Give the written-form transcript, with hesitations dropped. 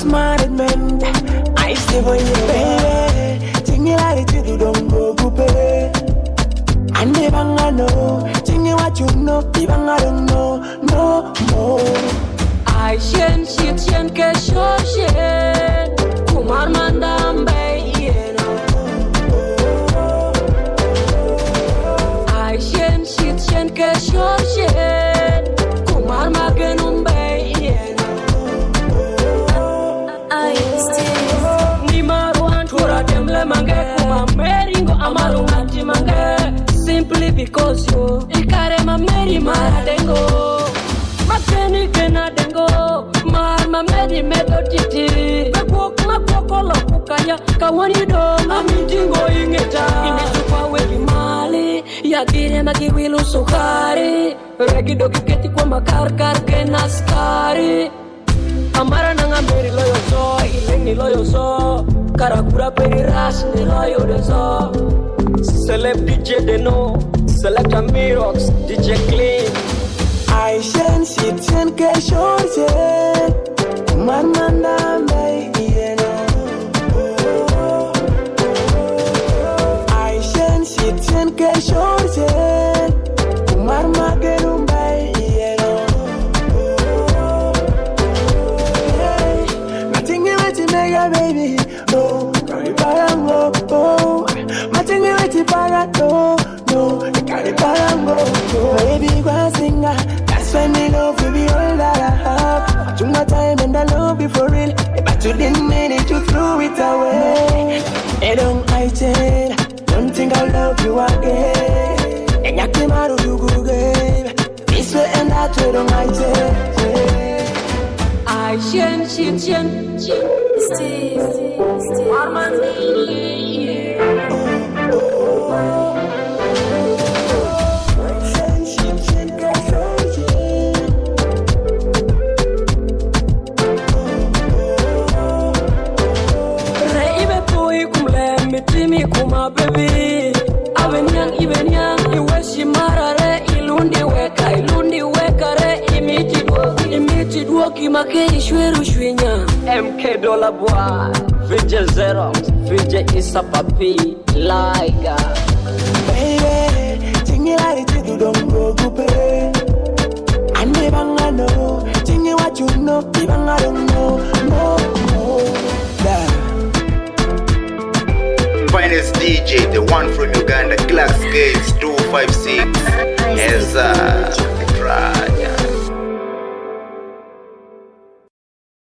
smart man. I say for you, baby. Chingy like you do don't go coupe. And if I know, chingy what you know, if I don't know, no more. I shen shit shen ke shen. Kumar mandam bay yeno. I shen shit shen ke shen. Kumar magenum bay yeno. I still ni maruan tura temle mange kuma meringo amaru anti mange. Simply because you ikare ma meri maradengo. Mateni kena dengo, ma meri medo titiri. Beko makoko kukaya kawani do amintingo ingeta. Inetupa weli mali, ya gire magiwilu sukari. Regi do kiketi kwa makar kena skari. Amara nanga meri loyo so, ileni loyo so. Karakura peri ras ni loyo deso. Celeb DJ Deno, Select Mirox, DJ Clean. I shen shit shen ke shorte. Mananda bay I shen shit shen ke shorte. Marma gerum bay Nothing you let it make a baby. No, carry parango. Oh, nothing you let it parato. No, carry parango. Baby, go singer. When me love will be all that I have. I took my time and I love you for real. But you didn't mean it, you threw it away. Hey, don't hide it. Don't think I'll love you again. And you came out of you good game. This way and that way, don't hide it. I shen Steve Mitimi kuma baby Aven yang Iweshi marare Ilundi weka re Imiti duoki make ishweru shwinya MK Dollar Boy VJ Zero VJ Isa Papi Laiga Baby Chingi like you don't go coupe And if I know Chingi what you know If I don't know No Finest DJ, the one from Uganda, Class Gates 256. Yes,